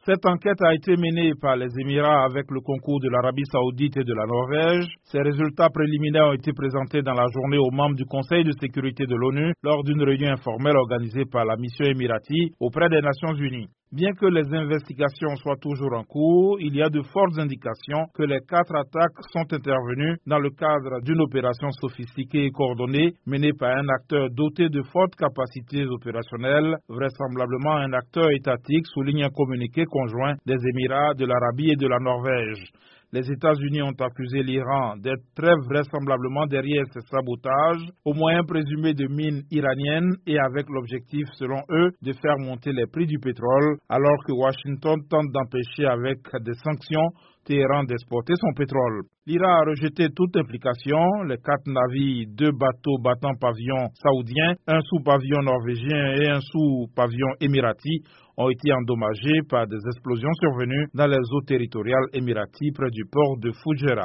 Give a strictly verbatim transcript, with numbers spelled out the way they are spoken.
Cette enquête a été menée par les Émirats avec le concours de l'Arabie Saoudite et de la Norvège. Ces résultats préliminaires ont été présentés dans la journée aux membres du Conseil de sécurité de l'ONU lors d'une réunion informelle organisée par la mission émirati auprès des Nations Unies. Bien que les investigations soient toujours en cours, il y a de fortes indications que les quatre attaques sont intervenues dans le cadre d'une opération sophistiquée et coordonnée menée par un acteur doté de fortes capacités opérationnelles, vraisemblablement un acteur étatique, souligne un communiqué conjoint des Émirats, de l'Arabie et de la Norvège. Les États-Unis ont accusé l'Iran d'être très vraisemblablement derrière ces sabotages, au moyen présumé de mines iraniennes et avec l'objectif, selon eux, de faire monter les prix du pétrole, alors que Washington tente d'empêcher avec des sanctions Téhéran d'exporter son pétrole. L'Iran a rejeté toute implication. Les quatre navires, deux bateaux battant pavillon saoudien, un sous-pavillon norvégien et un sous-pavillon émirati ont été endommagés par des explosions survenues dans les eaux territoriales émiraties près du port de Fujairah.